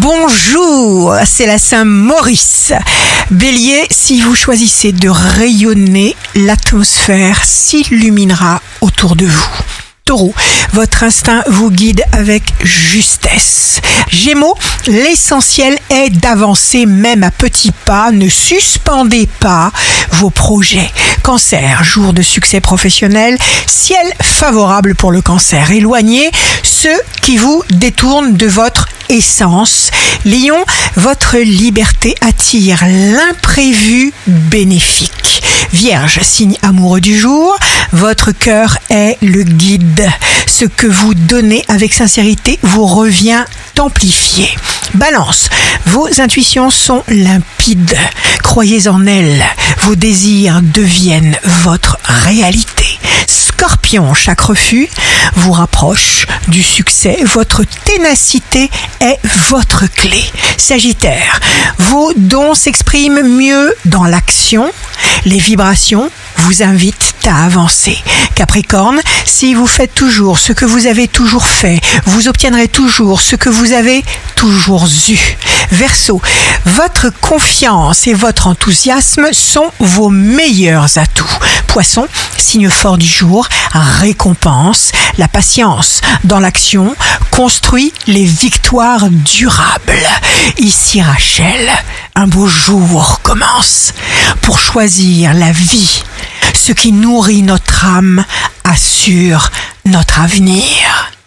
Bonjour, c'est la Saint-Maurice. Bélier, si vous choisissez de rayonner, l'atmosphère s'illuminera autour de vous. Taureau, votre instinct vous guide avec justesse. Gémeaux, l'essentiel est d'avancer même à petits pas. Ne suspendez pas vos projets. Cancer, jour de succès professionnel. Ciel favorable pour le cancer. Éloignez ceux qui vous détournent de votre essence. Lion, votre liberté attire l'imprévu bénéfique. Vierge, signe amoureux du jour, votre cœur est le guide. Ce que vous donnez avec sincérité vous revient amplifié. Balance, vos intuitions sont limpides. Croyez en elles. Vos désirs deviennent votre réalité. Scorpion, chaque refus vous rapproche du succès. Votre ténacité est votre clé. Sagittaire, vos dons s'expriment mieux dans l'action. Les vibrations vous invitent à avancer. Capricorne, si vous faites toujours ce que vous avez toujours fait, vous obtiendrez toujours ce que vous avez toujours eu. Verseau, votre confiance et votre enthousiasme sont vos meilleurs atouts. Poisson, signe fort du jour, récompense. La patience dans l'action construit les victoires durables. Ici Rachel, un beau jour commence. Pour choisir la vie, ce qui nourrit notre âme assure notre avenir.